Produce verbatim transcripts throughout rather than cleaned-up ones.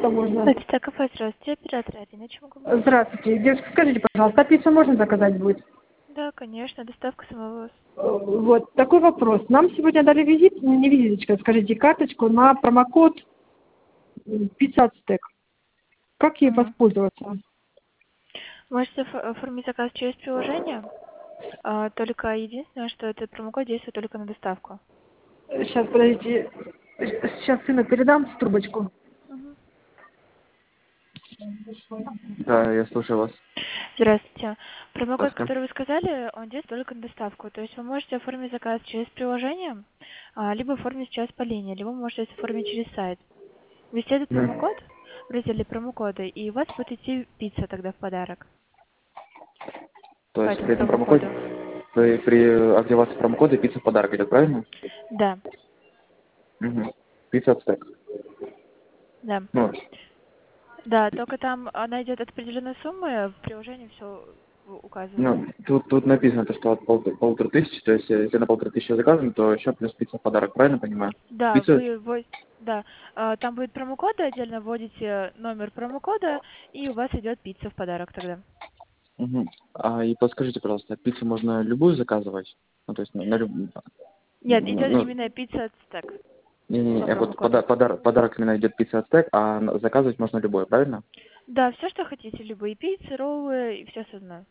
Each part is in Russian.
пожалуйста, можно? Это кафе, здравствуйте, оператор Арина, чем могу помочь? Здравствуйте. Девушка, скажите, пожалуйста, а пиццу можно заказать будет? Да, конечно, доставка самовоз. Э, Вот, такой вопрос. Нам сегодня дали визит, ну, не визиточка, скажите, карточку на промокод м, пятьдесят стек. Как ей Угу. воспользоваться? Можете оф- оформить заказ через приложение, а, только единственное, что этот промокод действует только на доставку. Сейчас, подождите. Сейчас сына передам в трубочку. Мгм. Да, я слушаю вас. Здравствуйте. Промокод, Здравствуйте. который вы сказали, он действует только на доставку. То есть вы можете оформить заказ через приложение, а, либо оформить сейчас по линии, либо можете оформить через сайт. Ввести этот Мгм. промокод в разделе промокоды, и у вас будет идти пицца тогда в подарок То по есть этому при этом промокоде, промокоду. при, при активации промокода пицца в подарок идет, правильно? Да, Угу. пятьдесят стек. да. Ну, Да, только там она идет от определенной суммы, в приложении все указывается. ну тут, тут написано, то, что от полтора, полутора тысячи, то есть если на полторы тысячи заказано, то еще плюс пицца в подарок, правильно понимаю? Да, Пицца? вы, вы да, а, там будет промокоды, отдельно вводите номер промокода, и у вас идет пицца в подарок тогда. Угу. А и подскажите, пожалуйста, пиццу можно любую заказывать? Ну, то есть на, на люб- Нет, идет ну, именно пицца от стек не, не, по не, вот промокоду. пода- подар- подарок именно идет пицца от стек, а на- заказывать можно любой, правильно? Да, все, что хотите, любые пиццы, роллы и все остальное.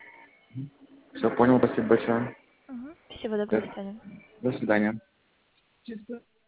Все, понял, спасибо большое. Угу. Всего доброго, Да. до свидания. До свидания.